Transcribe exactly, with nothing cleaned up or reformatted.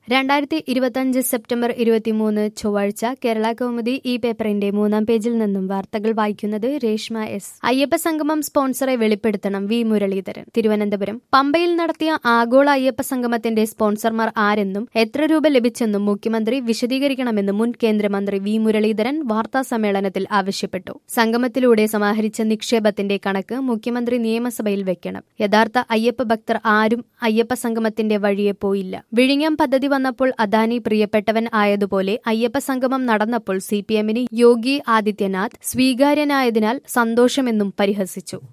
രണ്ടായിരത്തി ഇരുപത്തിയഞ്ച് സെപ്റ്റംബർ ഇരുപത്തിമൂന്ന് ചൊവ്വാഴ്ച കേരള കൗമുദി ഈ പേപ്പറിന്റെ മൂന്നാം പേജിൽ നിന്നും വാർത്തകൾ വായിക്കുന്നത് രേഷ്മ എസ്. അയ്യപ്പ സംഗമം സ്പോൺസറെ വെളിപ്പെടുത്തണം വി മുരളീധരൻ. തിരുവനന്തപുരം. പമ്പയിൽ നടത്തിയ ആഗോള അയ്യപ്പ സംഗമത്തിന്റെ സ്പോൺസർമാർ ആരെന്നും എത്ര രൂപ ലഭിച്ചെന്നും മുഖ്യമന്ത്രി വിശദീകരിക്കണമെന്നും മുൻ കേന്ദ്രമന്ത്രി വി മുരളീധരൻ വാർത്താ സമ്മേളനത്തിൽ ആവശ്യപ്പെട്ടു. സംഗമത്തിലൂടെ സമാഹരിച്ച നിക്ഷേപത്തിന്റെ കണക്ക് മുഖ്യമന്ത്രി നിയമസഭയിൽ വെക്കണം. യഥാർത്ഥ അയ്യപ്പ ഭക്തർ ആരും അയ്യപ്പ സംഗമത്തിന്റെ വഴിയെ പോയില്ല. വിഴിഞ്ഞം പദ്ധതി വന്നപ്പോൾ അദാനി പ്രിയപ്പെട്ടവൻ ആയതുപോലെ അയ്യപ്പ സംഗമം നടന്നപ്പോൾ സി പി എമ്മിന് യോഗി ആദിത്യനാഥ് സ്വീകാര്യനായതിനാൽ സന്തോഷമെന്നും പരിഹസിച്ചു.